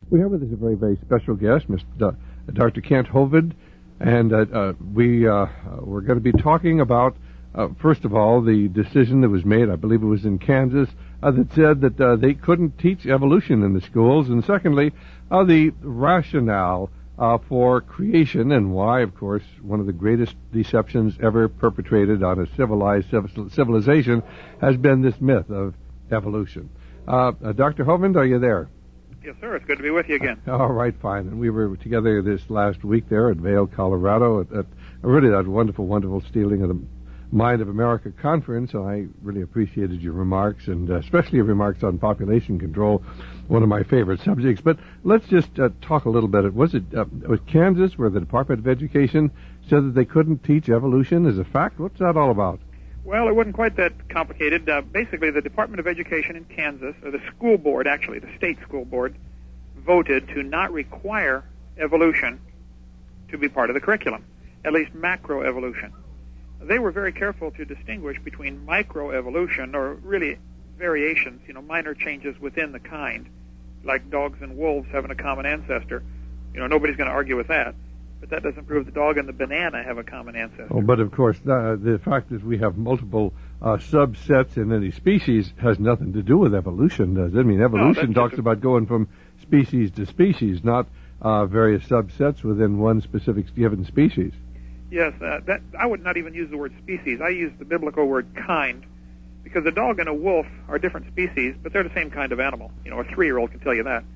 We have with us a very, very special guest, Dr. Kent Hovind, and we're going to be talking about, first of all, the decision that was made, I believe it was in Kansas, that said that they couldn't teach evolution in the schools, and secondly, the rationale for creation and why, of course, one of the greatest deceptions ever perpetrated on a civilized civilization has been this myth of evolution. Dr. Hovind, are you there? Yes, sir. It's good to be with you again. All right, fine. And we were together this last week there at Vail, Colorado, at really that wonderful, wonderful Stealing of the Mind of America conference. And I really appreciated your remarks, and especially your remarks on population control, one of my favorite subjects. But let's just talk a little bit. Was Kansas where the Department of Education said that they couldn't teach evolution as a fact? What's that all about? Well, it wasn't quite that complicated. Basically, the Department of Education in Kansas, or the school board, actually, the state school board, voted to not require evolution to be part of the curriculum, at least macroevolution. They were very careful to distinguish between microevolution, or really variations, minor changes within the kind, like dogs and wolves having a common ancestor. Nobody's going to argue with that. But that doesn't prove the dog and the banana have a common ancestor. Oh, but of course, the fact that we have multiple subsets in any species has nothing to do with evolution, does it? I mean, evolution talks about going from species to species, not various subsets within one specific given species. Yes, that I would not even use the word species. I use the biblical word kind, because a dog and a wolf are different species, but they're the same kind of animal. A 3-year-old can tell you that.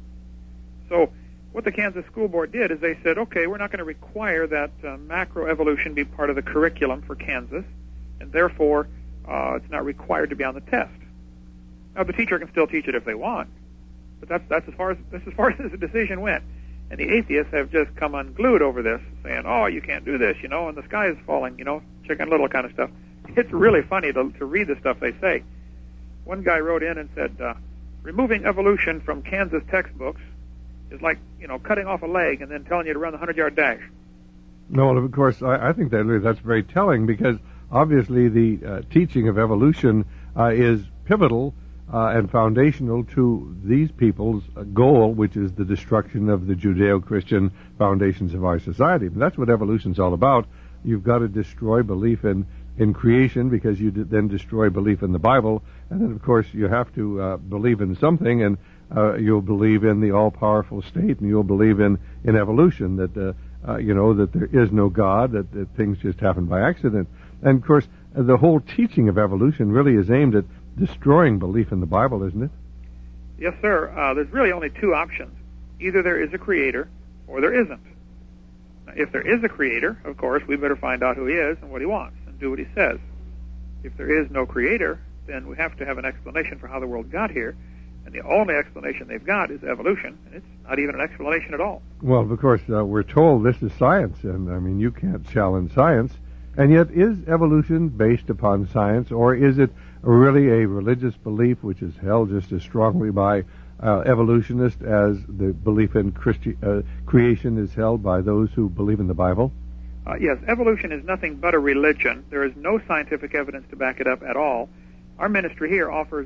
So what the Kansas School Board did is they said, okay, we're not going to require that macroevolution be part of the curriculum for Kansas, and therefore it's not required to be on the test. Now, the teacher can still teach it if they want, but that's as far as the decision went. And the atheists have just come unglued over this, saying, oh, you can't do this, and the sky is falling, Chicken Little kind of stuff. It's really funny to read the stuff they say. One guy wrote in and said, removing evolution from Kansas textbooks is like, cutting off a leg and then telling you to run the 100-yard dash. No, of course, I think that's very telling, because obviously the teaching of evolution is pivotal and foundational to these people's goal, which is the destruction of the Judeo-Christian foundations of our society. But that's what evolution's all about. You've got to destroy belief in creation, because you then destroy belief in the Bible, and then, of course, you have to believe in something, and you'll believe in the all-powerful state, and you'll believe in evolution, that that there is no God, that things just happen by accident. And of course, the whole teaching of evolution really is aimed at destroying belief in the Bible, isn't it? Yes, sir. There's really only two options. Either there is a creator, or there isn't. Now, if there is a creator, of course, we better find out who he is and what he wants, and do what he says. If there is no creator, then we have to have an explanation for how the world got here. And the only explanation they've got is evolution, and it's not even an explanation at all. Well, of course, we're told this is science, and I mean, you can't challenge science. And yet, is evolution based upon science, or is it really a religious belief which is held just as strongly by evolutionists as the belief in creation is held by those who believe in the Bible? Yes, evolution is nothing but a religion. There is no scientific evidence to back it up at all. Our ministry here offers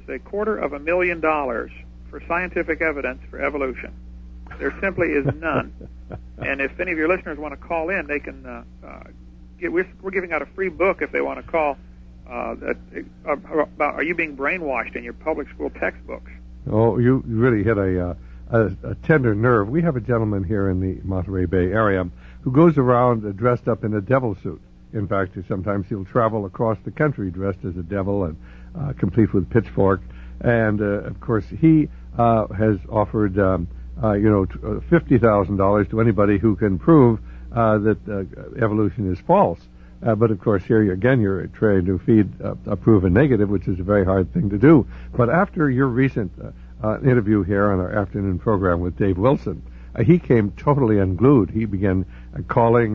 $250,000 for scientific evidence for evolution. There simply is none. And if any of your listeners want to call in, they can we're giving out a free book if they want to call about Are You Being Brainwashed in Your Public School Textbooks. Oh, you really hit a tender nerve. We have a gentleman here in the Monterey Bay area who goes around dressed up in a devil suit. In fact, sometimes he'll travel across the country dressed as a devil and complete with pitchfork. And, of course, he has offered, $50,000 to anybody who can prove that evolution is false. But, of course, here again, you're trying to feed a proven negative, which is a very hard thing to do. But after your recent interview here on our afternoon program with Dave Wilson, he came totally unglued. He began calling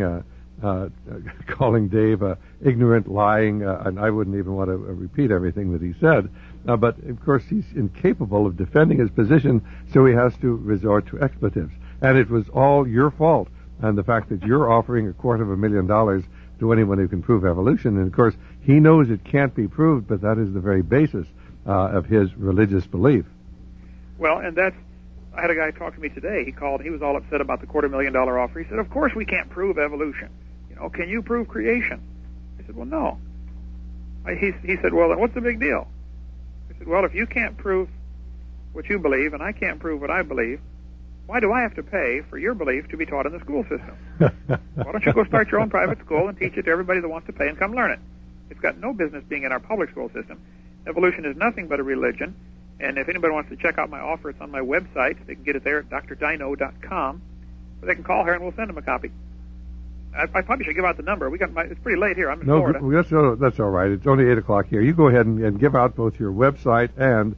Dave ignorant, lying, and I wouldn't even want to repeat everything that he said. But, of course, he's incapable of defending his position, so he has to resort to expletives. And it was all your fault, and the fact that you're offering $250,000 to anyone who can prove evolution. And, of course, he knows it can't be proved, but that is the very basis of his religious belief. Well, and that's I had a guy talk to me today. He called. He was all upset about the $250,000 offer. He said, "Of course we can't prove evolution. Can you prove creation?" I said, "Well, no." He said, "Well, then what's the big deal?" I said, "Well, if you can't prove what you believe and I can't prove what I believe, why do I have to pay for your belief to be taught in the school system? Why don't you go start your own private school and teach it to everybody that wants to pay and come learn it? It's got no business being in our public school system. Evolution is nothing but a religion. And if anybody wants to check out my offer, it's on my website. They can get it there at drdino.com. Or they can call here and we'll send them a copy. I probably should give out the number. It's pretty late here. I'm in Florida. That's all right. It's only 8 o'clock here. You go ahead and give out both your website and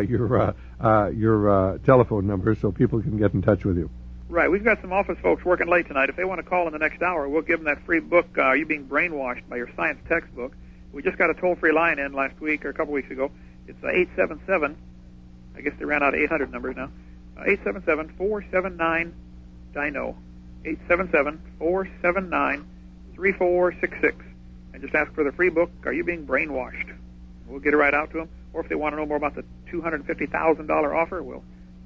your telephone number so people can get in touch with you. Right. We've got some office folks working late tonight. If they want to call in the next hour, we'll give them that free book, Are You Being Brainwashed, by your science textbook. We just got a toll-free line in last week or a couple weeks ago. It's 877. I guess they ran out of 800 numbers now. 877-479-DINO. 877-479-3466. And just ask for the free book, Are You Being Brainwashed? We'll get it right out to them. Or if they want to know more about the $250,000 offer, we'll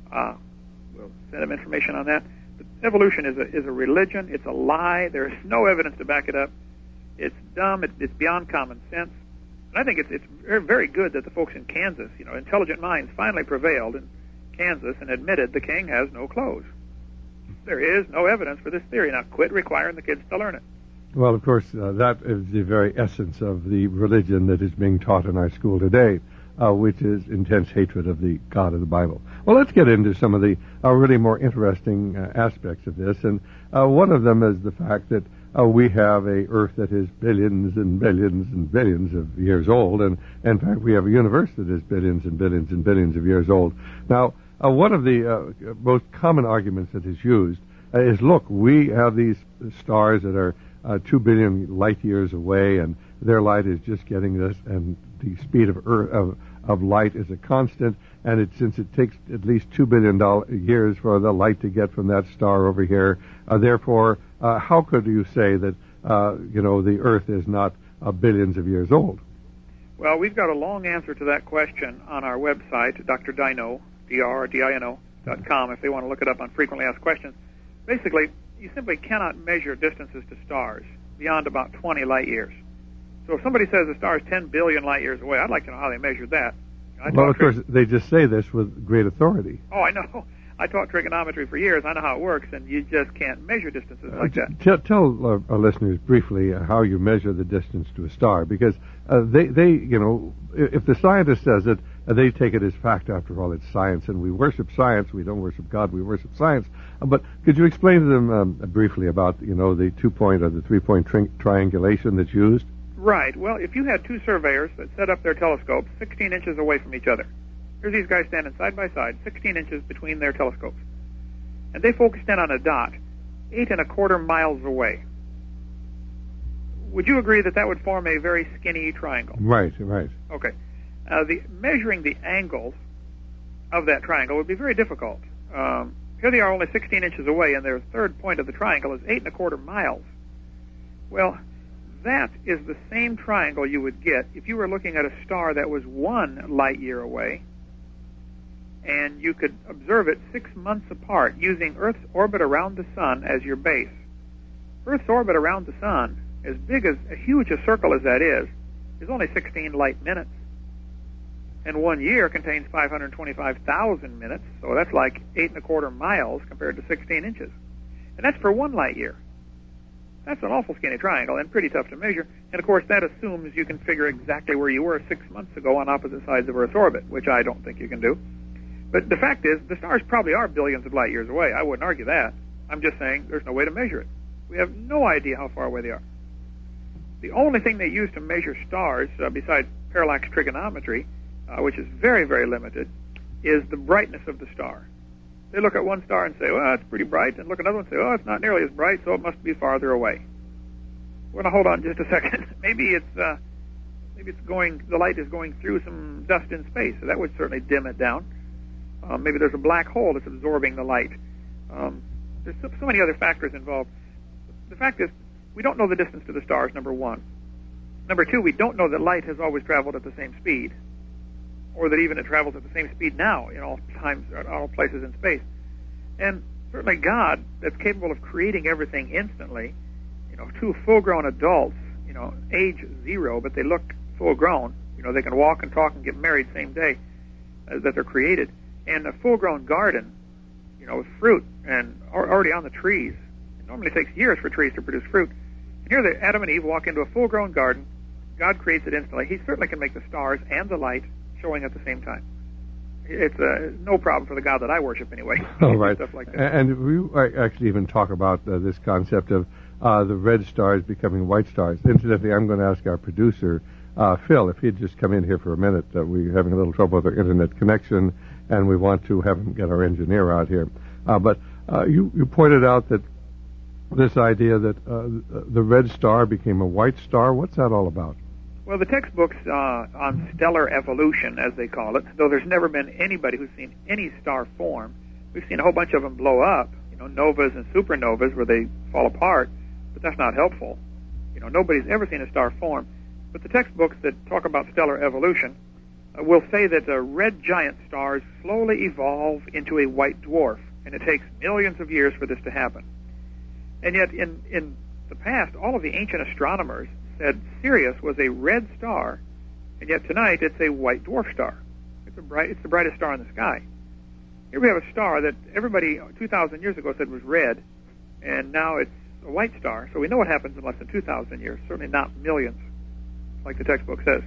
send them information on that. But evolution is a religion. It's a lie. There is no evidence to back it up. It's dumb. It's beyond common sense. And I think it's very, very good that the folks in Kansas, intelligent minds finally prevailed in Kansas and admitted the king has no clothes. There is no evidence for this theory. Now quit requiring the kids to learn it. Well, of course, that is the very essence of the religion that is being taught in our school today, which is intense hatred of the God of the Bible. Well, let's get into some of the really more interesting aspects of this. And one of them is the fact that we have a Earth that is billions and billions and billions of years old. And, in fact, we have a universe that is billions and billions and billions of years old. Now, one of the most common arguments that is used is, look, we have these stars that are 2 billion light years away, and their light is just getting us, and the speed of light is a constant, and since it takes at least 2 billion years for the light to get from that star over here, therefore, how could you say that the Earth is not billions of years old? Well, we've got a long answer to that question on our website, drdino, drdino.com, if they want to look it up on frequently asked questions. Basically, you simply cannot measure distances to stars beyond about 20 light years. So if somebody says the star is 10 billion light years away, I'd like to know how they measured that. Well, of course, they just say this with great authority. Oh, I know. I taught trigonometry for years. I know how it works, and you just can't measure distances like that. Tell our listeners briefly how you measure the distance to a star, because if the scientist says it, they take it as fact. After all, it's science, and we worship science. We don't worship God. We worship science. But could you explain to them briefly about the 2-point or the 3-point triangulation that's used? Right. Well, if you had two surveyors that set up their telescopes 16 inches away from each other, here's these guys standing side by side, 16 inches between their telescopes, and they focused in on a dot 8 1/4 miles away. Would you agree that would form a very skinny triangle? Right. Okay. Measuring the angles of that triangle would be very difficult. Here they are only 16 inches away, and their third point of the triangle is 8 1/4 miles. Well, that is the same triangle you would get if you were looking at a star that was 1 light year away, and you could observe it 6 months apart using Earth's orbit around the sun as your base. Earth's orbit around the sun, as huge a circle as that is only 16 light minutes. And 1 year contains 525,000 minutes, so that's like 8 1/4 miles compared to 16 inches. And that's for 1 light year. That's an awful skinny triangle and pretty tough to measure. And, of course, that assumes you can figure exactly where you were 6 months ago on opposite sides of Earth's orbit, which I don't think you can do. But the fact is, the stars probably are billions of light years away. I wouldn't argue that. I'm just saying there's no way to measure it. We have no idea how far away they are. The only thing they use to measure stars, besides parallax trigonometry, which is very, very limited, is the brightness of the star. They look at one star and say, well, it's pretty bright, and look at another one and say, oh, it's not nearly as bright, so it must be farther away. Well, now hold on just a second. Maybe the light is going through some dust in space, so that would certainly dim it down. Maybe there's a black hole that's absorbing the light. There's so many other factors involved. The fact is, we don't know the distance to the stars, number one. Number two, we don't know that light has always traveled at the same speed. or that even it travels at the same speed now in all times, all places in space. And certainly God, that's capable of creating everything instantly, two full-grown adults, age 0, but they look full-grown. They can walk and talk and get married same day that they're created. And a full-grown garden, with fruit and already on the trees. It normally takes years for trees to produce fruit. And here Adam and Eve walk into a full-grown garden. God creates it instantly. He certainly can make the stars and the light showing at the same time. It's no problem for the God that I worship anyway. Oh, right. Stuff like that. And we actually even talk about this concept of the red stars becoming white stars. Incidentally, I'm going to ask our producer, Phil, if he'd just come in here for a minute. We're having a little trouble with our internet connection, and we want to have him get our engineer out here. But you pointed out that this idea that the red star became a white star. What's that all about? Well, the textbooks on stellar evolution, as they call it, though there's never been anybody who's seen any star form. We've seen a whole bunch of them blow up, novas and supernovas where they fall apart, but that's not helpful. Nobody's ever seen a star form. But the textbooks that talk about stellar evolution will say that red giant stars slowly evolve into a white dwarf, and it takes millions of years for this to happen. And yet, in the past, all of the ancient astronomers said Sirius was a red star, and yet tonight it's a white dwarf star. It's the brightest star in the sky. Here we have a star that everybody 2,000 years ago said was red, and now it's a white star. So we know what happens in less than 2,000 years, certainly not millions, like the textbook says.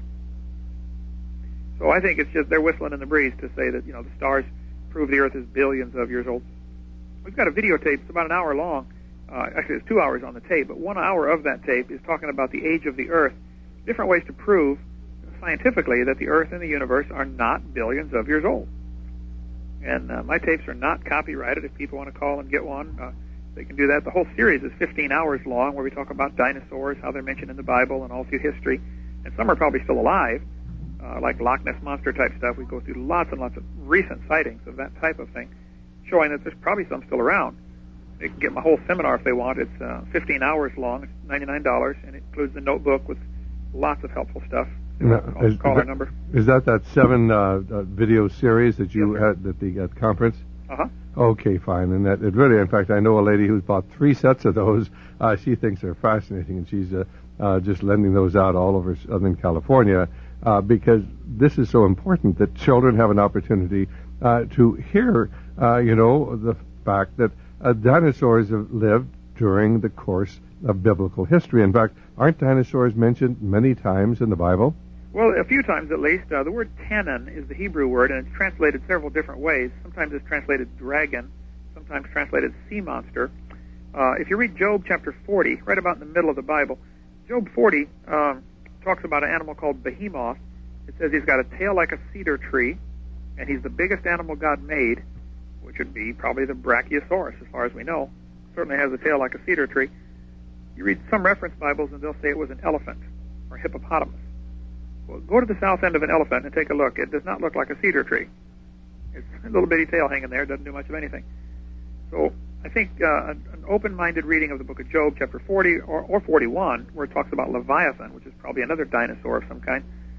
So I think it's just they're whistling in the breeze to say that, the stars prove the Earth is billions of years old. We've got a videotape. It's about an hour long. Actually, it's 2 hours on the tape, but 1 hour of that tape is talking about the age of the Earth, different ways to prove scientifically that the Earth and the universe are not billions of years old. And my tapes are not copyrighted. If people want to call and get one, they can do that. The whole series is 15 hours long, where we talk about dinosaurs, how they're mentioned in the Bible, and all through history. And some are probably still alive, like Loch Ness Monster type stuff. We go through lots and lots of recent sightings of that type of thing, showing that there's probably some still around. They can get my whole seminar if they want. It's 15 hours long. It's $99, and it includes the notebook with lots of helpful stuff. Call our number. Is that 7 video series that you had at the conference? Uh-huh. Okay, fine. And that it really, in fact, I know a lady who's bought 3 sets of those. She thinks they're fascinating, and she's just lending those out all over Southern California because this is so important that children have an opportunity to hear, the fact that dinosaurs have lived during the course of biblical history. In fact, aren't dinosaurs mentioned many times in the Bible? Well, a few times at least. The word Tanan is the Hebrew word, and it's translated several different ways. Sometimes it's translated dragon, sometimes translated sea monster. If you read Job chapter 40, right about in the middle of the Bible, Job 40 talks about an animal called Behemoth. It says he's got a tail like a cedar tree, and he's the biggest animal God made, which would be probably the Brachiosaurus, as far as we know. Certainly has a tail like a cedar tree. You read some reference Bibles, and they'll say it was an elephant or hippopotamus. Well, go to the south end of an elephant and take a look. It does not look like a cedar tree. It's a little bitty tail hanging there. It doesn't do much of anything. So I think an open-minded reading of the book of Job, chapter 40 or 41, where it talks about Leviathan, which is probably another dinosaur of some kind.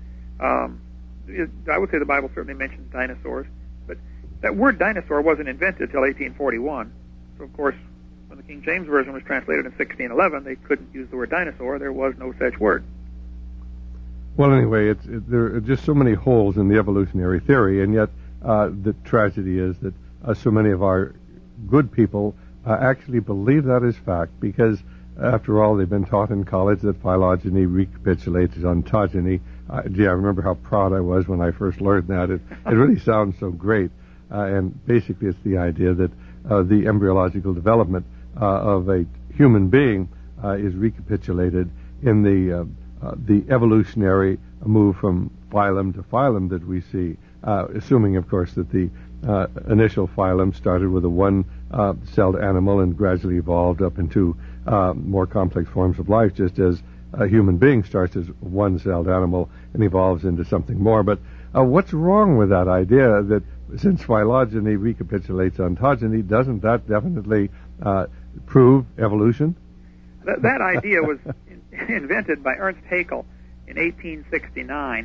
I would say the Bible certainly mentions dinosaurs, but that word dinosaur wasn't invented until 1841. So, of course, when the King James Version was translated in 1611, they couldn't use the word dinosaur. There was no such word. Well, anyway, there are just so many holes in the evolutionary theory, and yet the tragedy is that so many of our good people actually believe that is fact, because, after all, they've been taught in college that phylogeny recapitulates ontogeny. I remember how proud I was when I first learned that. It really sounds so great. And basically it's the idea that the embryological development of a human being is recapitulated in the evolutionary move from phylum to phylum that we see, assuming, of course, that the initial phylum started with a one-celled animal and gradually evolved up into more complex forms of life, just as a human being starts as a one-celled animal and evolves into something more. But what's wrong with that idea that since phylogeny recapitulates ontogeny, doesn't that definitely prove evolution? That idea was invented by Ernst Haeckel in 1869,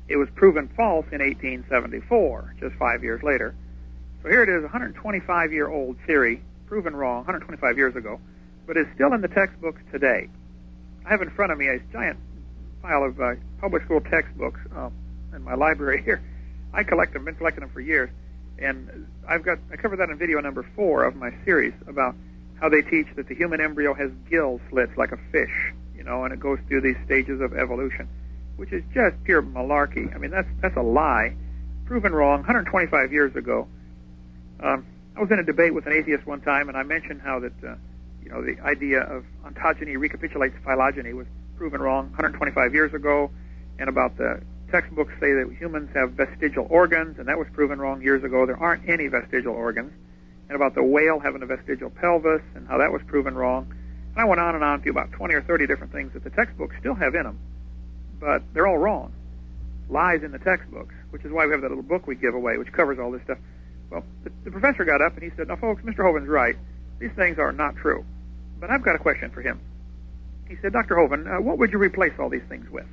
It was proven false in 1874, just 5 years later. So here it is, a 125-year-old theory, proven wrong 125 years ago, but is still in the textbooks today. I have in front of me a giant pile of public school textbooks in my library here. I collect them, been collecting them for years, and I covered that in video number 4 of my series about how they teach that the human embryo has gill slits like a fish, and it goes through these stages of evolution, which is just pure malarkey. I mean, that's a lie, proven wrong 125 years ago. I was in a debate with an atheist one time, and I mentioned how that the idea of ontogeny recapitulates phylogeny was proven wrong 125 years ago, and about the textbooks say that humans have vestigial organs, and that was proven wrong years ago. There aren't any vestigial organs. And about the whale having a vestigial pelvis, and how that was proven wrong. And I went on and on to about 20 or 30 different things that the textbooks still have in them, but they're all wrong. Lies in the textbooks, which is why we have that little book we give away, which covers all this stuff. Well, the professor got up and he said, "Now, folks, Mr. Hoven's right. These things are not true. But I've got a question for him." He said, "Dr. Hoven, what would you replace all these things with?"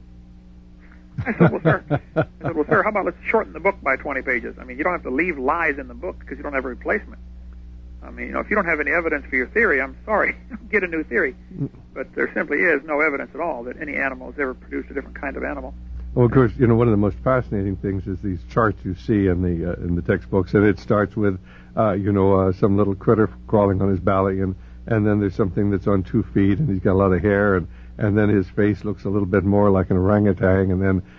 I said, "Well, sir, how about let's shorten the book by 20 pages? I mean, you don't have to leave lies in the book because you don't have a replacement. I mean, if you don't have any evidence for your theory, I'm sorry, get a new theory." But there simply is no evidence at all that any animal has ever produced a different kind of animal. Well, of course, one of the most fascinating things is these charts you see in the textbooks, and it starts with, some little critter crawling on his belly, and then there's something that's on 2 feet, and he's got a lot of hair, and then his face looks a little bit more like an orangutan, and then,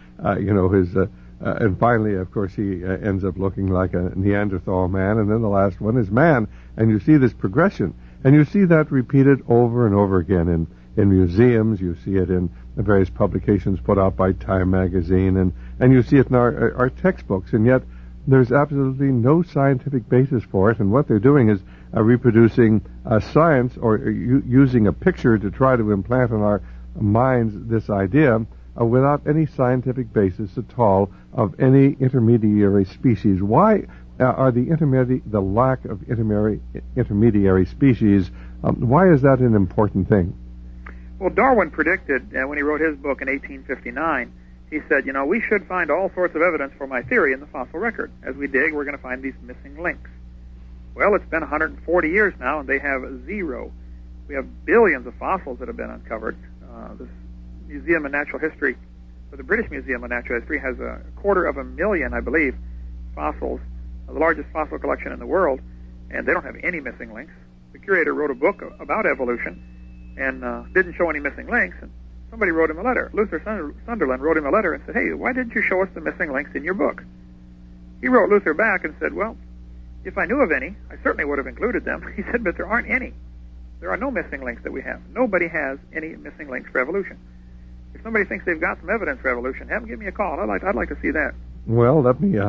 and finally, of course, he ends up looking like a Neanderthal man, and then the last one is man, and you see this progression, and you see that repeated over and over again in museums. You see it in the various publications put out by Time magazine, and you see it in our textbooks, and yet there's absolutely no scientific basis for it, and what they're doing is reproducing science, or using a picture to try to implant in our minds this idea without any scientific basis at all of any intermediary species. Why are the lack of intermediary species, why is that an important thing? Well, Darwin predicted, when he wrote his book in 1859, he said, we should find all sorts of evidence for my theory in the fossil record. As we dig, we're going to find these missing links. Well, it's been 140 years now, and they have 0. We have billions of fossils that have been uncovered. This Museum of Natural History, or the British Museum of Natural History, has 250,000, I believe, fossils, the largest fossil collection in the world, and they don't have any missing links. The curator wrote a book about evolution and didn't show any missing links, and somebody wrote him a letter. Luther Sunderland wrote him a letter and said, "Hey, why didn't you show us the missing links in your book?" He wrote Luther back and said, "Well, if I knew of any, I certainly would have included them." He said, "But there aren't any. There are no missing links that we have. Nobody has any missing links for evolution. If somebody thinks they've got some evidence for evolution, have them give me a call. I'd like to see that." Well, let me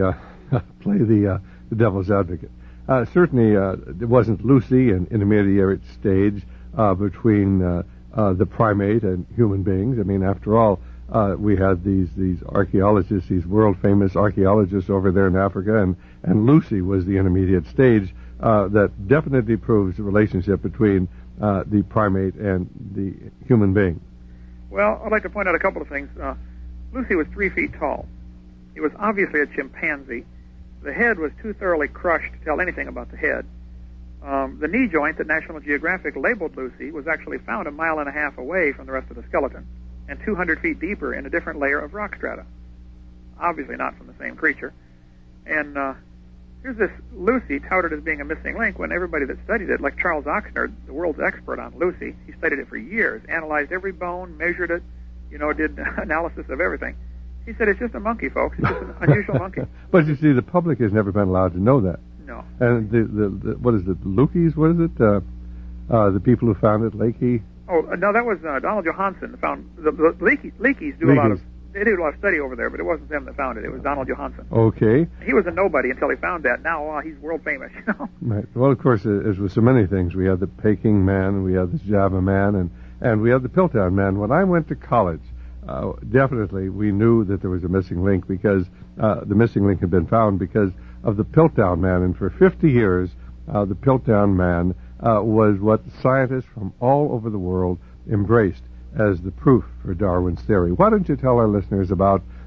play the devil's advocate. Certainly, it wasn't Lucy an intermediate stage between the primate and human beings. I mean, after all, we had these archaeologists, these world-famous archaeologists over there in Africa, and Lucy was the intermediate stage that definitely proves the relationship between the primate and the human being. Well, I'd like to point out a couple of things. Lucy was 3 feet tall. He was obviously a chimpanzee. The head was too thoroughly crushed to tell anything about the head. The knee joint that National Geographic labeled Lucy was actually found 1.5 miles away from the rest of the skeleton, and 200 feet deeper in a different layer of rock strata. Obviously not from the same creature. And here's this Lucy touted as being a missing link when everybody that studied it, like Charles Oxnard, the world's expert on Lucy, he studied it for years, analyzed every bone, measured it, did analysis of everything. He said, "It's just a monkey, folks. It's just an unusual monkey." But you see, the public has never been allowed to know that. No. And the what is it, Lukis, what is it? The people who founded Leakey? Oh, no, that was Donald Johanson that found the Leakeys do a lot of study over there, but it wasn't them that found it. It was Donald Johanson. Okay. He was a nobody until he found that. Now he's world famous. Right. Well, of course, as with so many things, we had the Peking man, and we had the Java man, and we had the Piltdown man. When I went to college, definitely we knew that there was a missing link because the missing link had been found because of the Piltdown man, and for 50 years, the Piltdown man was what scientists from all over the world embraced as the proof for Darwin's theory. Why don't you tell our listeners about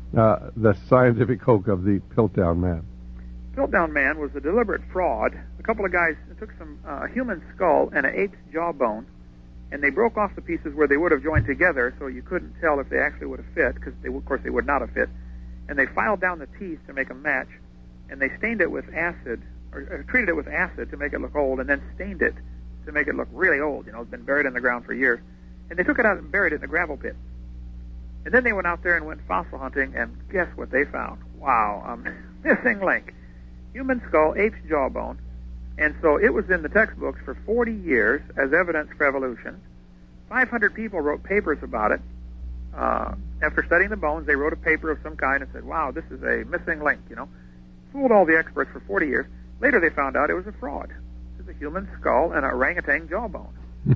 the scientific hoax of the Piltdown Man? Piltdown Man was a deliberate fraud. A couple of guys took some human skull and an ape's jawbone, and they broke off the pieces where they would have joined together, so you couldn't tell if they actually would have fit, because of course they would not have fit. And they filed down the teeth to make them match, and they stained it with acid, or treated it with acid to make it look old, and then stained it to make it look really old. It's been buried in the ground for years. And they took it out and buried it in a gravel pit. And then they went out there and went fossil hunting, and guess what they found? Wow, missing link. Human skull, ape's jawbone. And so it was in the textbooks for 40 years as evidence for evolution. 500 people wrote papers about it. After studying the bones, they wrote a paper of some kind and said, wow, this is a missing link, Fooled all the experts for 40 years. Later they found out it was a fraud. It was a human skull and an orangutan jawbone.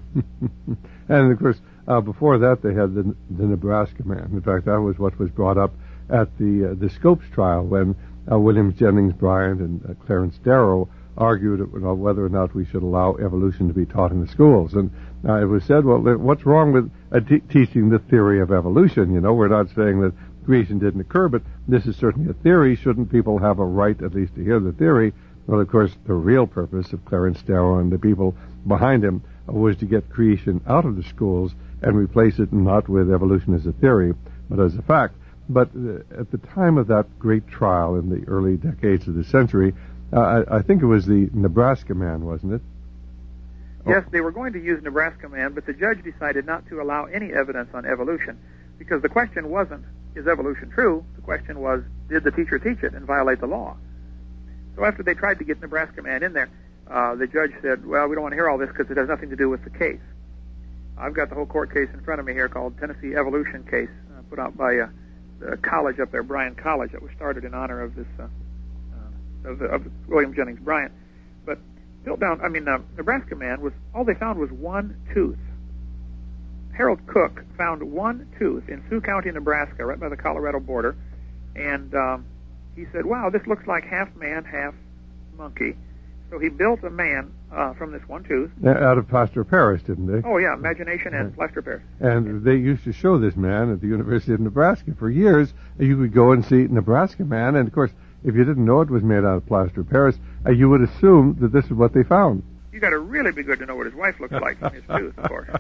And, of course, before that they had the Nebraska Man. In fact, that was what was brought up at the Scopes trial when William Jennings Bryan and Clarence Darrow argued about whether or not we should allow evolution to be taught in the schools. And it was said, well, what's wrong with teaching the theory of evolution? We're not saying that creation didn't occur, but this is certainly a theory. Shouldn't people have a right at least to hear the theory? Well, of course, the real purpose of Clarence Darrow and the people behind him was to get creation out of the schools and replace it not with evolution as a theory, but as a fact. But at the time of that great trial in the early decades of the century, I think it was the Nebraska Man, wasn't it? Yes, they were going to use Nebraska Man, but the judge decided not to allow any evidence on evolution, because the question wasn't, is evolution true? The question was, did the teacher teach it and violate the law? So after they tried to get Nebraska Man in there, the judge said, well, we don't want to hear all this because it has nothing to do with the case. I've got the whole court case in front of me here called Tennessee Evolution Case, put out by the college up there, Bryan College, that was started in honor of this of William Jennings Bryan. But Nebraska Man was, all they found was one tooth. Harold Cook found one tooth in Sioux County, Nebraska, right by the Colorado border, and he said, wow, this looks like half man, half monkey. So he built a man from this one tooth. Out of plaster of Paris, didn't they? Oh, yeah, imagination and plaster of Paris. And they used to show this man at the University of Nebraska for years. You could go and see Nebraska Man, and of course, if you didn't know it was made out of plaster of Paris, you would assume that this is what they found. You got to really be good to know what his wife looks like from his tooth, of course.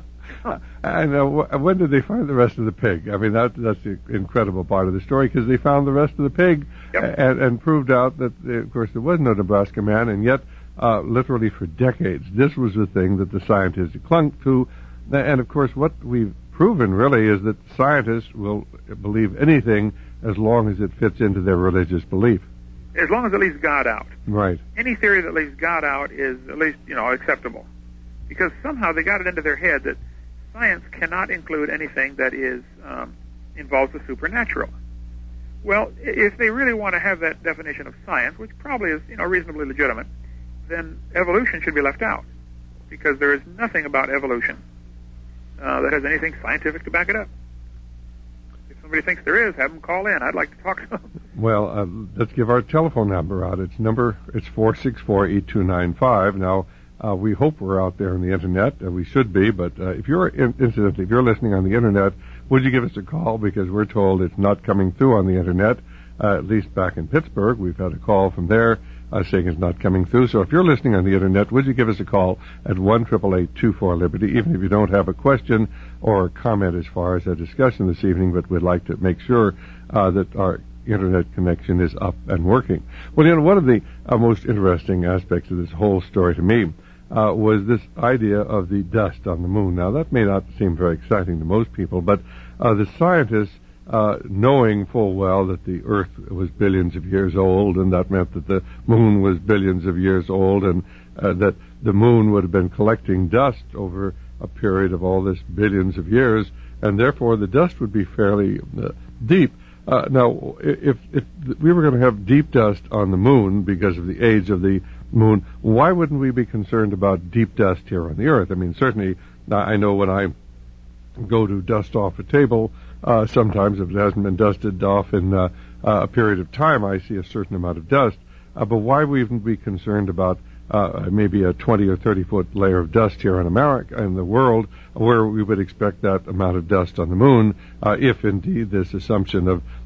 And when did they find the rest of the pig? I mean, that's the incredible part of the story, because they found the rest of the pig. Yep. and proved out that, of course, there was no Nebraska Man, and yet, literally for decades, this was the thing that the scientists clung to. And, of course, what we've proven, really, is that scientists will believe anything as long as it fits into their religious belief. As long as it leaves God out. Right. Any theory that leaves God out is at least, acceptable. Because somehow they got it into their head that science cannot include anything that is involves the supernatural. Well, if they really want to have that definition of science, which probably is, reasonably legitimate, then evolution should be left out. Because there is nothing about evolution that has anything scientific to back it up. If somebody thinks there is, have them call in. I'd like to talk to them. Well, let's give our telephone number out. It's 464-8295. Now, we hope we're out there on the Internet. We should be, but if you're listening on the Internet, would you give us a call? Because we're told it's not coming through on the Internet, at least back in Pittsburgh. We've had a call from there saying it's not coming through. So if you're listening on the Internet, would you give us a call at 1-888-24-LIBERTY, even if you don't have a question or a comment as far as our discussion this evening, but we'd like to make sure that our Internet connection is up and working. Well, one of the most interesting aspects of this whole story to me was this idea of the dust on the moon. Now, that may not seem very exciting to most people, but the scientists, knowing full well that the Earth was billions of years old, and that meant that the moon was billions of years old, and that the moon would have been collecting dust over a period of all this billions of years, and therefore the dust would be fairly deep. Now, if we were going to have deep dust on the moon because of the age of the moon, why wouldn't we be concerned about deep dust here on the Earth? I mean, certainly, I know when I go to dust off a table, sometimes if it hasn't been dusted off in a period of time, I see a certain amount of dust. But why would we even be concerned about maybe a 20 or 30 foot layer of dust here in America, in the world, where we would expect that amount of dust on the moon, if indeed this assumption of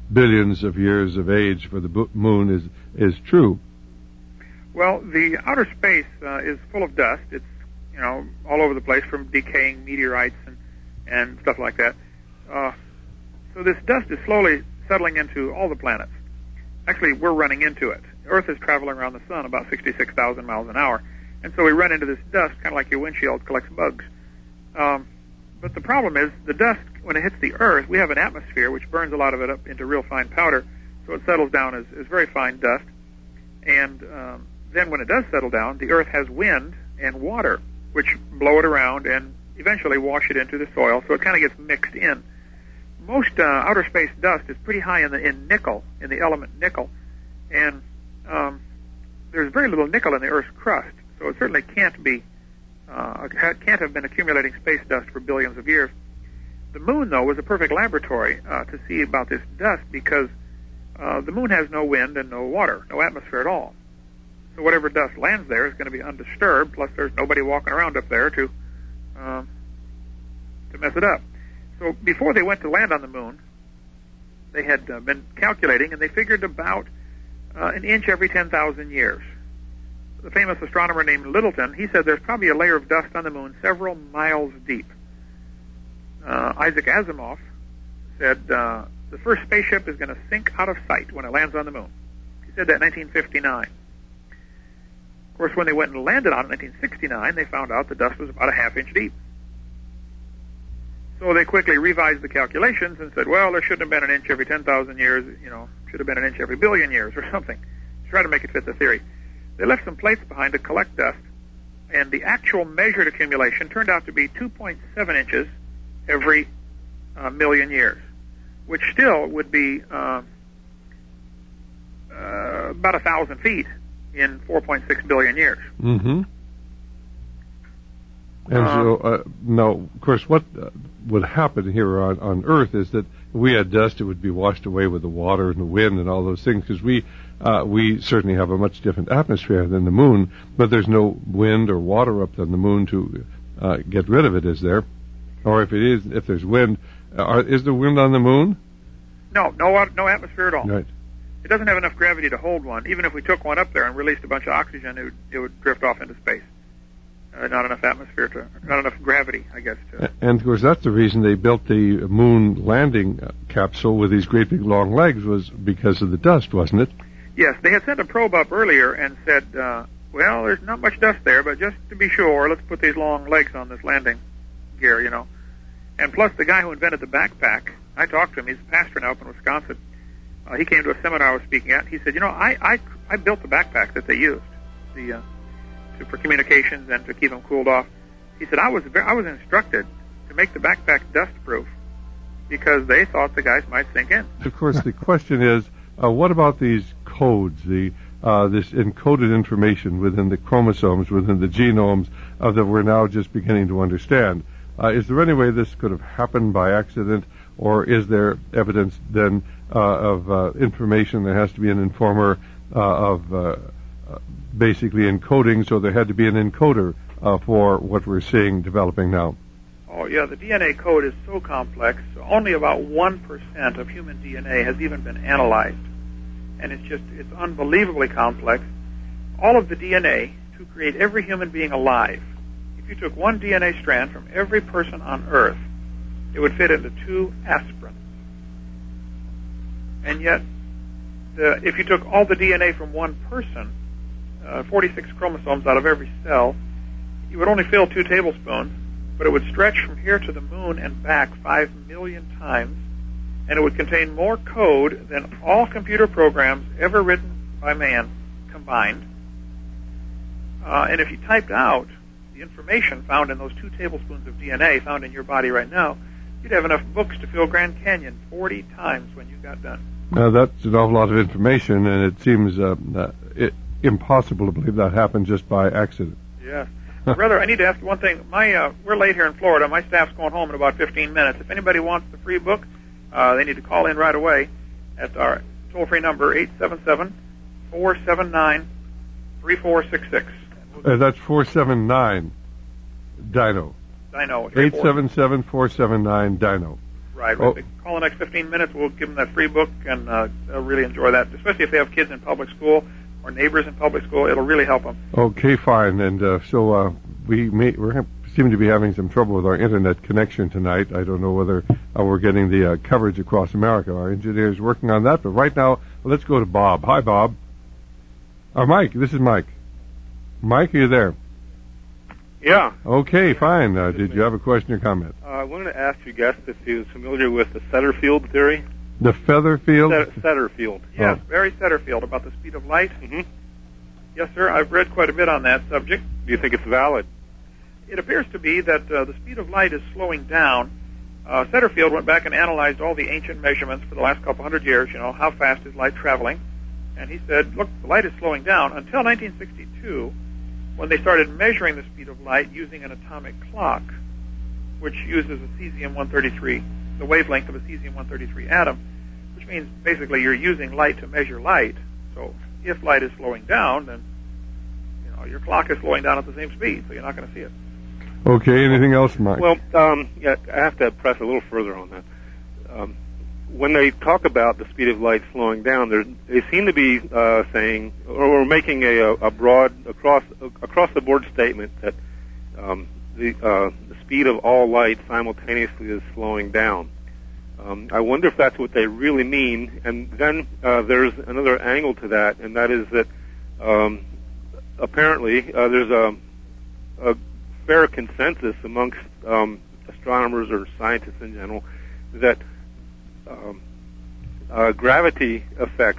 billions of years of age for the moon is true. Well, the outer space is full of dust. It's all over the place from decaying meteorites and stuff like that. So this dust is slowly settling into all the planets. Actually, we're running into it. Earth is traveling around the sun about 66,000 miles an hour, and so we run into this dust, kind of like your windshield collects bugs. But the problem is, the dust, when it hits the Earth, we have an atmosphere which burns a lot of it up into real fine powder, so it settles down as very fine dust. And then when it does settle down, the Earth has wind and water, which blow it around and eventually wash it into the soil, so it kind of gets mixed in. Most outer space dust is pretty high in nickel, in the element nickel, and there's very little nickel in the Earth's crust, so it certainly can't have been accumulating space dust for billions of years. The moon, though, was a perfect laboratory to see about this dust because the moon has no wind and no water, no atmosphere at all. So whatever dust lands there is going to be undisturbed, plus there's nobody walking around up there to mess it up. So before they went to land on the moon, they had been calculating, and they figured about an inch every 10,000 years. The famous astronomer named Littleton, he said there's probably a layer of dust on the moon several miles deep. Isaac Asimov said the first spaceship is going to sink out of sight when it lands on the moon. He said that in 1959. Of course, when they went and landed on it in 1969, they found out the dust was about a half-inch deep. So they quickly revised the calculations and said, well, there shouldn't have been an inch every 10,000 years, should have been an inch every billion years or something, to try to make it fit the theory. They left some plates behind to collect dust, and the actual measured accumulation turned out to be 2.7 inches every million years, which still would be about 1,000 feet in 4.6 billion years. Mm-hmm. And so, now, of course, what would happen here on Earth is that if we had dust, it would be washed away with the water and the wind and all those things, because we certainly have a much different atmosphere than the moon, but there's no wind or water up on the moon to get rid of it, is there? Or if there's wind, is there wind on the moon? No atmosphere at all. Right. It doesn't have enough gravity to hold one. Even if we took one up there and released a bunch of oxygen, it would drift off into space. Not enough not enough gravity, I guess. And of course, that's the reason they built the moon landing capsule with these great big long legs, was because of the dust, wasn't it? Yes, they had sent a probe up earlier and said, well, there's not much dust there, but just to be sure, let's put these long legs on this landing gear, And plus, the guy who invented the backpack, I talked to him. He's a pastor now up in Wisconsin. He came to a seminar I was speaking at. He said, I built the backpack that they used, for communications and to keep them cooled off. He said, I was instructed to make the backpack dust-proof because they thought the guys might sink in. Of course, the question is, what about these codes, this encoded information within the chromosomes, within the genomes that we're now just beginning to understand? Is there any way this could have happened by accident, or is there evidence then of information? There has to be an informer of basically encoding, so there had to be an encoder for what we're seeing developing now. Oh, yeah, the DNA code is so complex. Only about 1% of human DNA has even been analyzed. And it's unbelievably complex. All of the DNA to create every human being alive, if you took one DNA strand from every person on Earth, it would fit into 2 aspirins. And yet, if you took all the DNA from one person, 46 chromosomes out of every cell, you would only fill 2 tablespoons, but it would stretch from here to the moon and back 5 million times, and it would contain more code than all computer programs ever written by man combined. And if you typed out the information found in those 2 tablespoons of DNA found in your body right now, you'd have enough books to fill Grand Canyon 40 times when you got done. Now, that's an awful lot of information, and it seems impossible to believe that happened just by accident. Yes. Brother, I need to ask one thing. We're late here in Florida. My staff's going home in about 15 minutes. If anybody wants the free book, they need to call in right away at our toll-free number, 877-479-3466. That's 479 Dino. Dino. 877-479 Dino. Right. If they call the next 15 minutes, we'll give them that free book, and they'll really enjoy that, especially if they have kids in public school or neighbors in public school. It'll really help them. Okay, fine. And so we seem to be having some trouble with our internet connection tonight. I don't know whether we're getting the coverage across America. Our engineer is working on that. But right now, let's go to Bob. Hi, Bob. Mike, this is Mike. Mike, are you there? Yeah. Okay, fine. Did you have a question or comment? I wanted to ask your guest if he was familiar with the Setterfield theory. The Featherfield? Setterfield. Yes, Barry Setterfield, about the speed of light. Mm-hmm. Yes, sir. I've read quite a bit on that subject. Do you think it's valid? It appears to be that the speed of light is slowing down. Setterfield went back and analyzed all the ancient measurements for the last couple hundred years, how fast is light traveling. And he said, look, the light is slowing down until 1962, when they started measuring the speed of light using an atomic clock, which uses a cesium-133, the wavelength of a cesium-133 atom, which means basically you're using light to measure light. So if light is slowing down, then your clock is slowing down at the same speed, so you're not going to see it. Okay, anything else, Mike? Well, I have to press a little further on that. When they talk about the speed of light slowing down, they seem to be saying or making a broad across the board statement that the speed of all light simultaneously is slowing down. I wonder if that's what they really mean. And then there's another angle to that, and that is that apparently there's a fair consensus amongst astronomers or scientists in general that gravity affects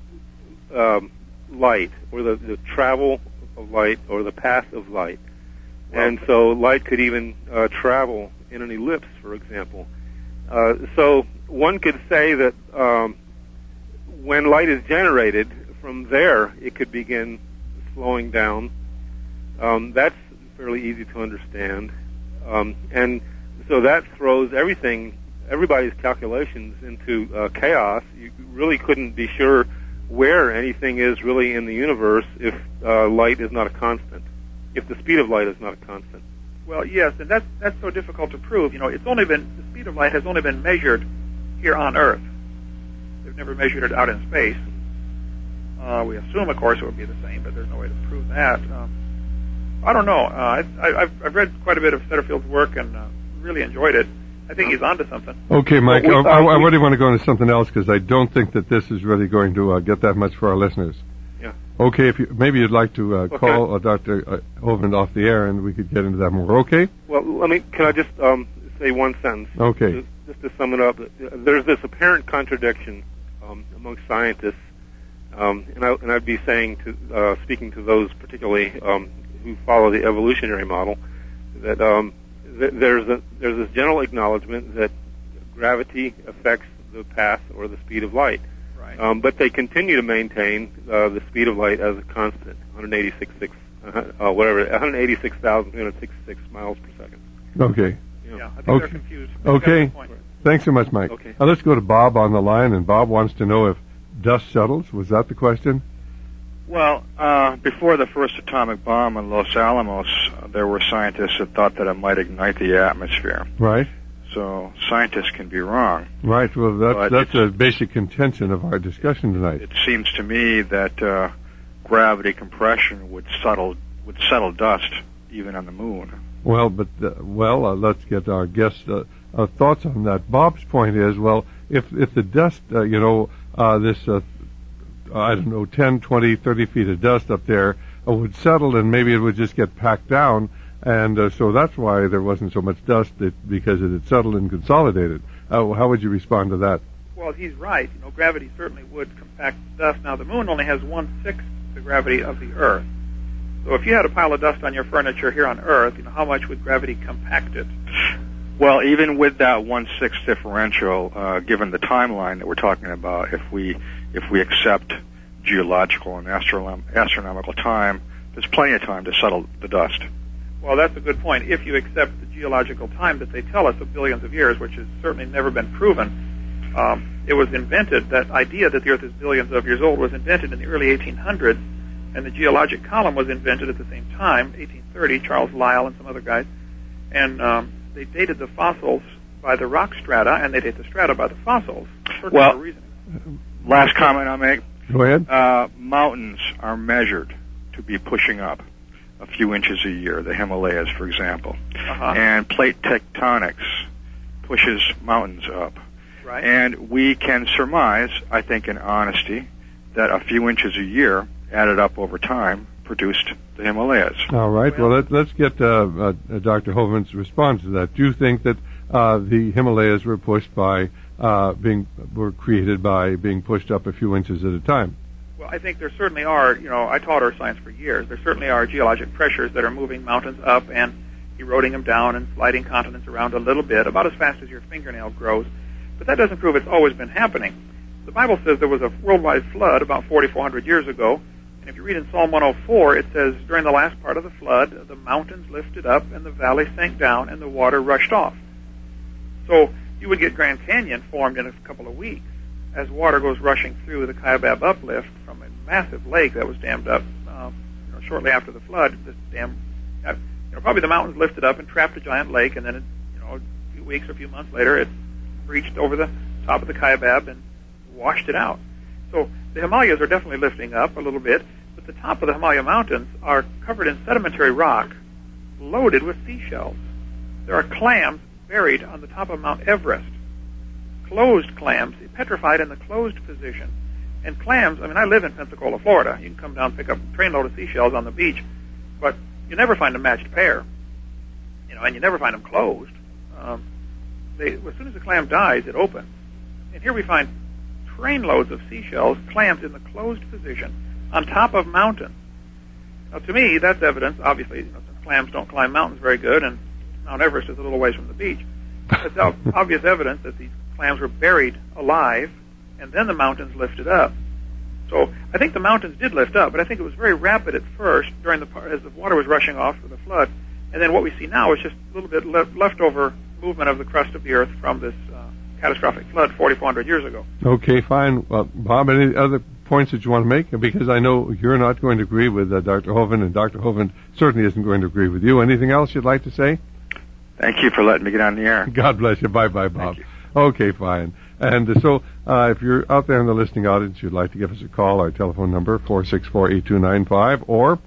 light, or the travel of light, or the path of light. And so light could even travel in an ellipse, for example. So one could say that when light is generated, from there it could begin slowing down. That's fairly easy to understand. And so that throws everybody's calculations into chaos. You really couldn't be sure where anything is really in the universe if light is not a constant, if the speed of light is not a constant. Well, yes, and that's so difficult to prove. The speed of light has only been measured here on Earth. They've never measured it out in space. We assume, of course, it would be the same, but there's no way to prove that. I don't know. I've read quite a bit of Setterfield's work and really enjoyed it. I think he's onto something. Okay, Mike, I really want to go into something else because I don't think that this is really going to get that much for our listeners. Yeah. Okay, maybe you'd like to call Dr. Hovind off the air and we could get into that more. Okay? Well, can I just say one sentence? Okay. Just to sum it up, there's this apparent contradiction among scientists, and I'd be saying speaking to those particularly who follow the evolutionary model, that there's this general acknowledgement that gravity affects the path or the speed of light. Right. But they continue to maintain the speed of light as a constant, 186,366 miles per second. Okay. Yeah, I think they're confused. Okay. Thanks so much, Mike. Okay. Let's go to Bob on the line, and Bob wants to know if dust settles. Was that the question? Well, before the first atomic bomb in Los Alamos, there were scientists that thought that it might ignite the atmosphere. Right. So scientists can be wrong. Right. Well, that's a basic contention of our discussion tonight. It seems to me that gravity compression would settle dust even on the moon. Well, but let's get our guests' thoughts on that. Bob's point is, well, if the dust, I don't know, 10, 20, 30 feet of dust up there would settle, and maybe it would just get packed down, and so that's why there wasn't so much dust, because it had settled and consolidated. How would you respond to that? Well, he's right. Gravity certainly would compact dust. Now, the moon only has 1/6 the gravity of the Earth. So if you had a pile of dust on your furniture here on Earth, how much would gravity compact it? Well, even with that 1/6 differential, given the timeline that we're talking about, if we accept geological and astronomical time, there's plenty of time to settle the dust. Well, that's a good point. If you accept the geological time that they tell us of billions of years, which has certainly never been proven, it was invented, that idea that the Earth is billions of years old was invented in the early 1800s, and the geologic column was invented at the same time, 1830, Charles Lyell and some other guys, and they dated the fossils by the rock strata, and they date the strata by the fossils. Well, no reasoning. Last comment I'll make. Go ahead. Mountains are measured to be pushing up a few inches a year, the Himalayas, for example. And plate tectonics pushes mountains up. Right. And we can surmise, I think in honesty, that a few inches a year added up over time produced the Himalayas. All right. Well, let's get Dr. Hovind to respond to that. Do you think that the Himalayas were pushed by were created by being pushed up a few inches at a time? Well, I think there certainly are. I taught earth science for years. There certainly are geologic pressures that are moving mountains up and eroding them down and sliding continents around a little bit, about as fast as your fingernail grows. But that doesn't prove it's always been happening. The Bible says there was a worldwide flood about 4,400 years ago. And if you read in Psalm 104, it says, during the last part of the flood, the mountains lifted up and the valley sank down and the water rushed off. So you would get Grand Canyon formed in a couple of weeks as water goes rushing through the Kaibab uplift from a massive lake that was dammed up shortly after the flood. This dam, probably the mountains lifted up and trapped a giant lake, and then a few weeks or a few months later, it reached over the top of the Kaibab and washed it out. So the Himalayas are definitely lifting up a little bit, but the top of the Himalaya mountains are covered in sedimentary rock loaded with seashells. There are clams buried on the top of Mount Everest. Closed clams, petrified in the closed position. And clams, I live in Pensacola, Florida. You can come down and pick up a trainload of seashells on the beach, but you never find a matched pair. And you never find them closed. As soon as the clam dies, it opens. And here we find trainloads of seashells, clams in the closed position on top of mountains. Now, to me, that's evidence, obviously, since clams don't climb mountains very good, and Mount Everest is a little ways from the beach. It's obvious evidence that these clams were buried alive, and then the mountains lifted up. So I think the mountains did lift up, but I think it was very rapid at first as the water was rushing off for the flood, and then what we see now is just a little bit leftover movement of the crust of the earth from this catastrophic flood 4,400 years ago. Okay, fine. Bob, any other points that you want to make? Because I know you're not going to agree with Dr. Hovind, and Dr. Hovind certainly isn't going to agree with you. Anything else you'd like to say? Thank you for letting me get on the air. God bless you. Bye-bye, Bob. Thank you. Okay, fine. And so if you're out there in the listening audience, you'd like to give us a call, our telephone number, 464-8295, or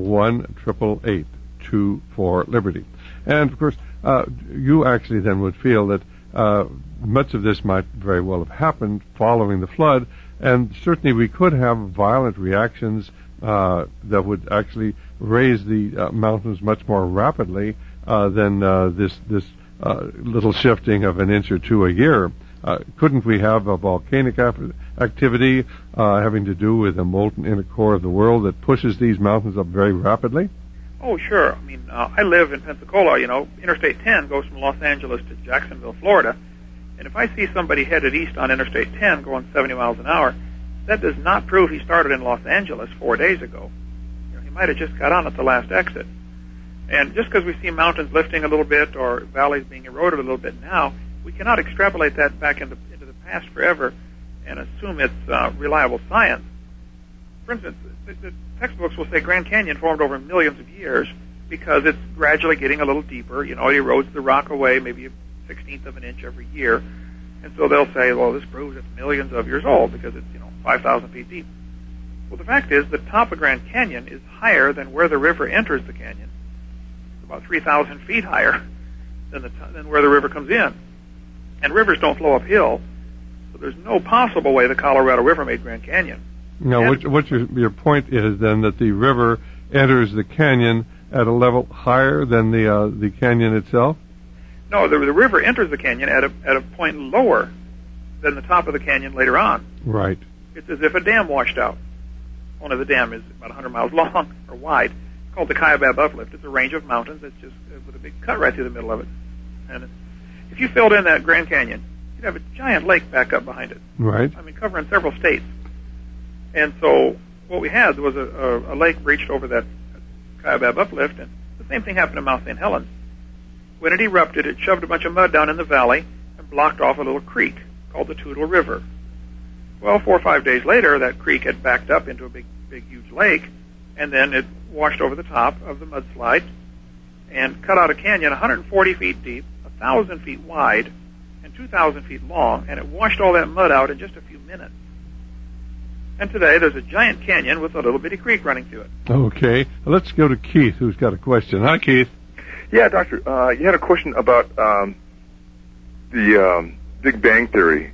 1-888-824-LIBERTY. And, of course, you actually then would feel that much of this might very well have happened following the flood, and certainly we could have violent reactions that would actually raise the mountains much more rapidly than this little shifting of an inch or two a year. Couldn't we have a volcanic activity having to do with the molten inner core of the world that pushes these mountains up very rapidly? Oh, sure. I live in Pensacola. Interstate 10 goes from Los Angeles to Jacksonville, Florida. And if I see somebody headed east on Interstate 10 going 70 miles an hour, that does not prove he started in Los Angeles 4 days ago. He might have just got on at the last exit. And just because we see mountains lifting a little bit or valleys being eroded a little bit now, we cannot extrapolate that back into the past forever and assume it's reliable science. For instance, the textbooks will say Grand Canyon formed over millions of years because it's gradually getting a little deeper. It erodes the rock away maybe a 1/16 of an inch every year. And so they'll say, well, this proves it's millions of years old because it's 5,000 feet deep. Well, the fact is the top of Grand Canyon is higher than where the river enters the canyon. It's about 3,000 feet higher than where the river comes in. And rivers don't flow uphill, so there's no possible way the Colorado River made Grand Canyon. Now, what's your point is then that the river enters the canyon at a level higher than the canyon itself? No, the river enters the canyon at a point lower than the top of the canyon later on. Right. It's as if a dam washed out. Only the dam is about 100 miles long or wide. It's called the Kaibab Uplift. It's a range of mountains that's just with a big cut right through the middle of it. And if you filled in that Grand Canyon, you'd have a giant lake back up behind it. Right. Covering several states. And so what we had was a lake breached over that Kaibab Uplift, and the same thing happened in Mount St. Helens. When it erupted, it shoved a bunch of mud down in the valley and blocked off a little creek called the Toutle River. Well, 4 or 5 days later, that creek had backed up into a big, huge lake, and then it washed over the top of the mudslide and cut out a canyon 140 feet deep, 1,000 feet wide, 2,000 feet long, and it washed all that mud out in just a few minutes. And today there's a giant canyon with a little bitty creek running through it. Okay. Let's go to Keith, who's got a question. Hi, Keith. Yeah, Doctor, you had a question about the Big Bang Theory.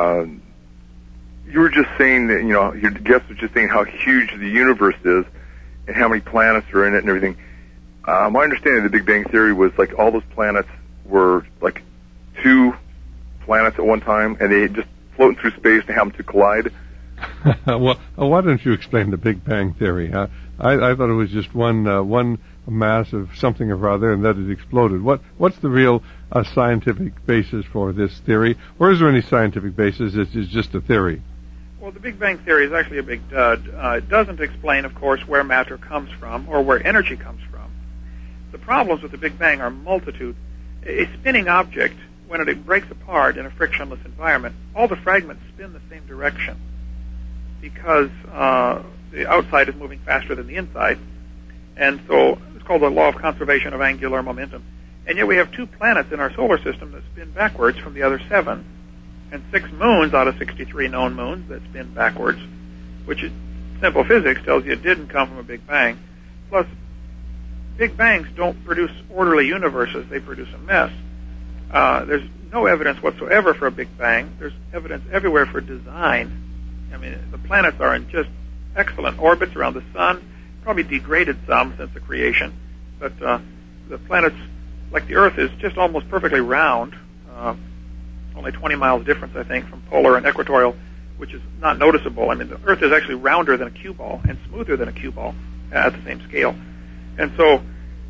You were just saying that, your guest was just saying how huge the universe is and how many planets are in it and everything. My understanding of the Big Bang Theory was like all those planets were like 2 planets at one time, and they just floating through space and happened to collide. Well, why don't you explain the Big Bang Theory? I thought it was just one mass of something or other, and that it exploded. What's the real scientific basis for this theory, or is there any scientific basis? It's just a theory. Well, the Big Bang Theory is actually a big dud. It doesn't explain, of course, where matter comes from or where energy comes from. The problems with the Big Bang are multitude. A spinning object, when it breaks apart in a frictionless environment, all the fragments spin the same direction because the outside is moving faster than the inside. And so it's called the law of conservation of angular momentum. And yet we have 2 planets in our solar system that spin backwards from the other 7, and 6 moons out of 63 known moons that spin backwards, which is simple physics tells you it didn't come from a Big Bang. Plus, Big Bangs don't produce orderly universes, they produce a mess. There's no evidence whatsoever for a Big Bang. There's evidence everywhere for design. I mean, the planets are in just excellent orbits around the sun, probably degraded some since the creation, but the planets, like the Earth, is just almost perfectly round, only 20 miles difference, I think, from polar and equatorial, which is not noticeable. I mean, the Earth is actually rounder than a cue ball and smoother than a cue ball at the same scale. And so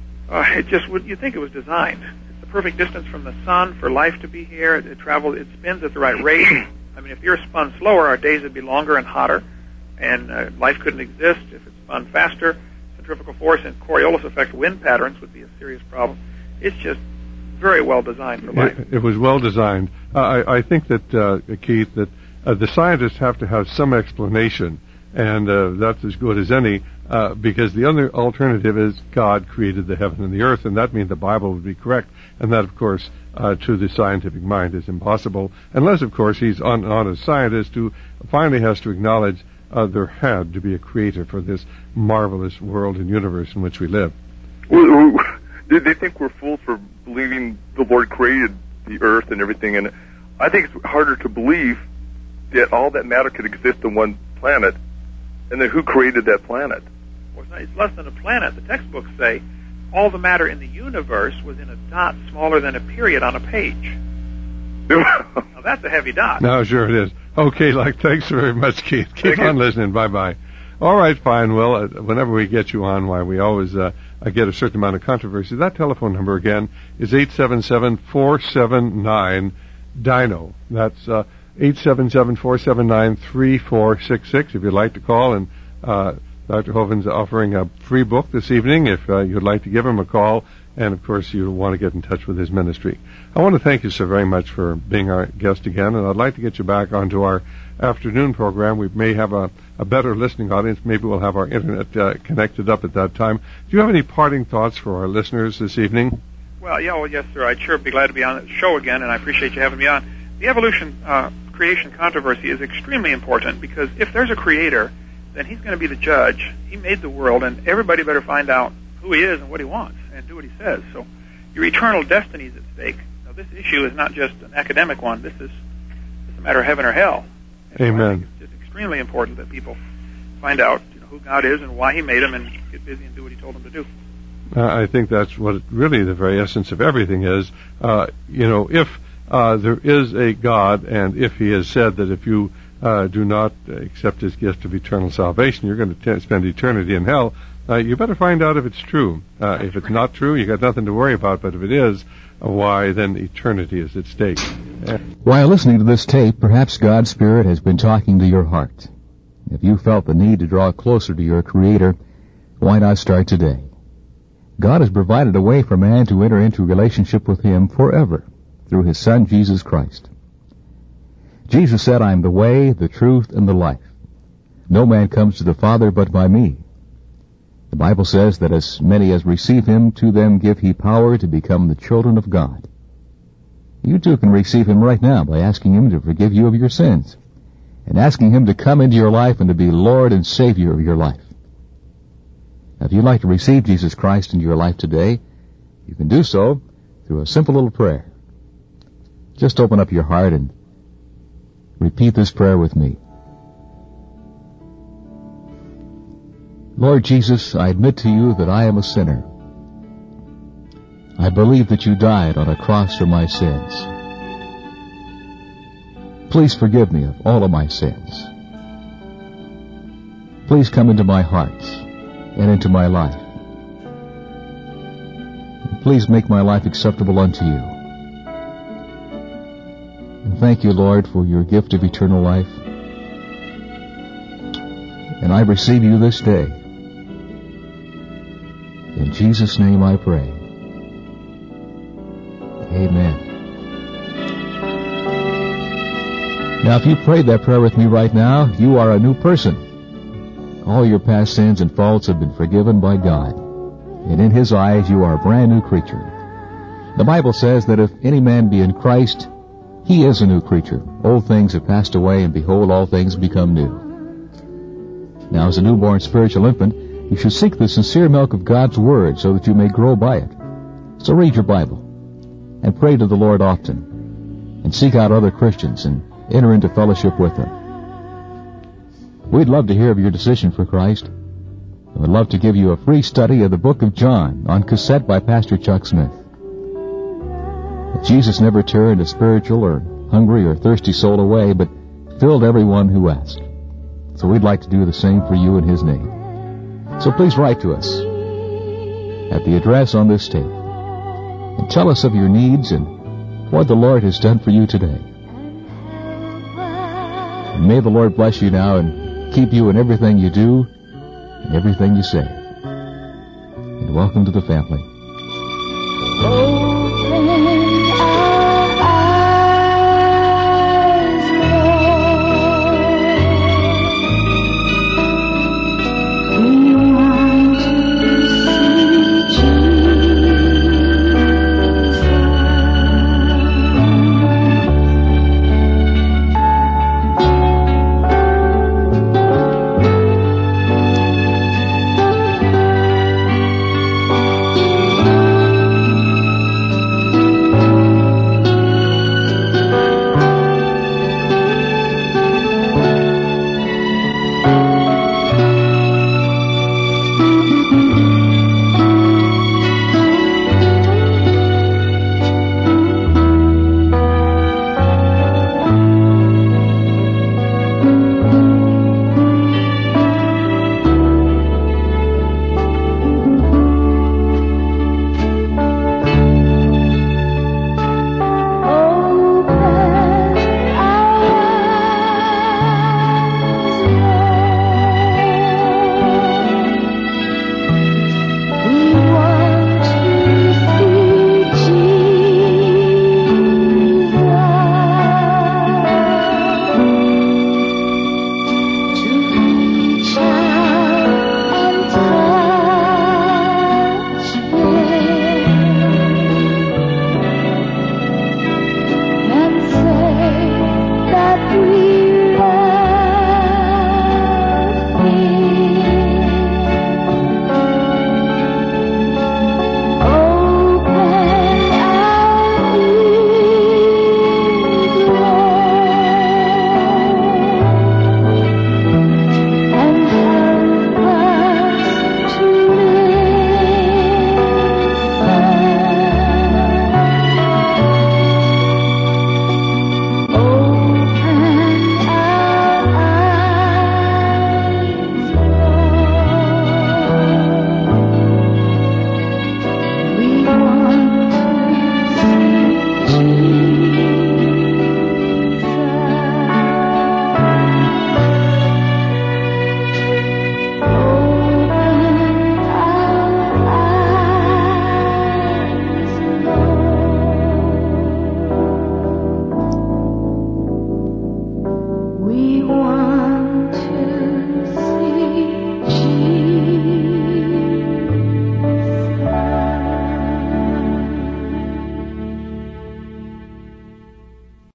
you'd think it was designed. It's the perfect distance from the sun for life to be here. It spins at the right rate. I mean, if the Earth spun slower, our days would be longer and hotter, and life couldn't exist. If it spun faster, centrifugal force and Coriolis effect wind patterns would be a serious problem. It's just very well designed for life. It was well designed. I think that, Keith, that the scientists have to have some explanation, and that's as good as any, because the other alternative is God created the heaven and the earth, and that means the Bible would be correct, and that, of course, to the scientific mind is impossible, unless, of course, he's an honest scientist who finally has to acknowledge there had to be a creator for this marvelous world and universe in which we live. Well, they think we're fools for believing the Lord created the earth and everything, and I think it's harder to believe that all that matter could exist in one planet, and then who created that planet? Well, it's less than a planet. The textbooks say all the matter in the universe was in a dot smaller than a period on a page. Now, that's a heavy dot. No, sure it is. Okay, thanks very much, Keith. Keep on listening. Bye-bye. All right, fine. Well, whenever we get you on, we always get a certain amount of controversy. That telephone number, again, is 877-479-DINO. That's 877-479-3466 if you'd like to call. And Dr. Hovind's offering a free book this evening if you'd like to give him a call. And, of course, you want to get in touch with his ministry. I want to thank you so very much for being our guest again, and I'd like to get you back onto our afternoon program. We may have a better listening audience. Maybe we'll have our Internet connected up at that time. Do you have any parting thoughts for our listeners this evening? Well, yes, sir. I'd sure be glad to be on the show again, and I appreciate you having me on. The evolution-creation controversy is extremely important because if there's a creator, then he's going to be the judge. He made the world, and everybody better find out who he is and what he wants and do what he says. So your eternal destiny is at stake. Now, this issue is not just an academic one. This is a matter of heaven or hell. And Amen. So it's extremely important that people find out who God is and why he made him and get busy and do what he told them to do. I think that's what really the very essence of everything is. If there is a God, and if he has said that if you do not accept his gift of eternal salvation, you're going to spend eternity in hell, you better find out if it's true. If it's not true, you got nothing to worry about, but if it is, why, then eternity is at stake. While listening to this tape, perhaps God's Spirit has been talking to your heart. If you felt the need to draw closer to your Creator, why not start today? God has provided a way for man to enter into a relationship with him forever through his Son, Jesus Christ. Jesus said, I am the way, the truth, and the life. No man comes to the Father but by me. The Bible says that as many as receive him, to them give he power to become the children of God. You too can receive Him right now by asking Him to forgive you of your sins and asking Him to come into your life and to be Lord and Savior of your life. Now, if you'd like to receive Jesus Christ into your life today, you can do so through a simple little prayer. Just open up your heart and repeat this prayer with me. Lord Jesus, I admit to you that I am a sinner. I believe that you died on a cross for my sins. Please forgive me of all of my sins. Please come into my heart and into my life. And please make my life acceptable unto you. And thank you, Lord, for your gift of eternal life. And I receive you this day. In Jesus' name I pray. Amen. Now, if you prayed that prayer with me right now, you are a new person. All your past sins and faults have been forgiven by God. And in His eyes, you are a brand new creature. The Bible says that if any man be in Christ, he is a new creature. Old things have passed away, and behold, all things become new. Now, as a newborn spiritual infant, you should seek the sincere milk of God's Word so that you may grow by it. So read your Bible and pray to the Lord often and seek out other Christians and enter into fellowship with them. We'd love to hear of your decision for Christ. And we'd love to give you a free study of the book of John on cassette by Pastor Chuck Smith. Jesus never turned a spiritual or hungry or thirsty soul away, but filled everyone who asked. So we'd like to do the same for you in His name. So please write to us at the address on this tape and tell us of your needs and what the Lord has done for you today. And may the Lord bless you now and keep you in everything you do and everything you say. And welcome to the family.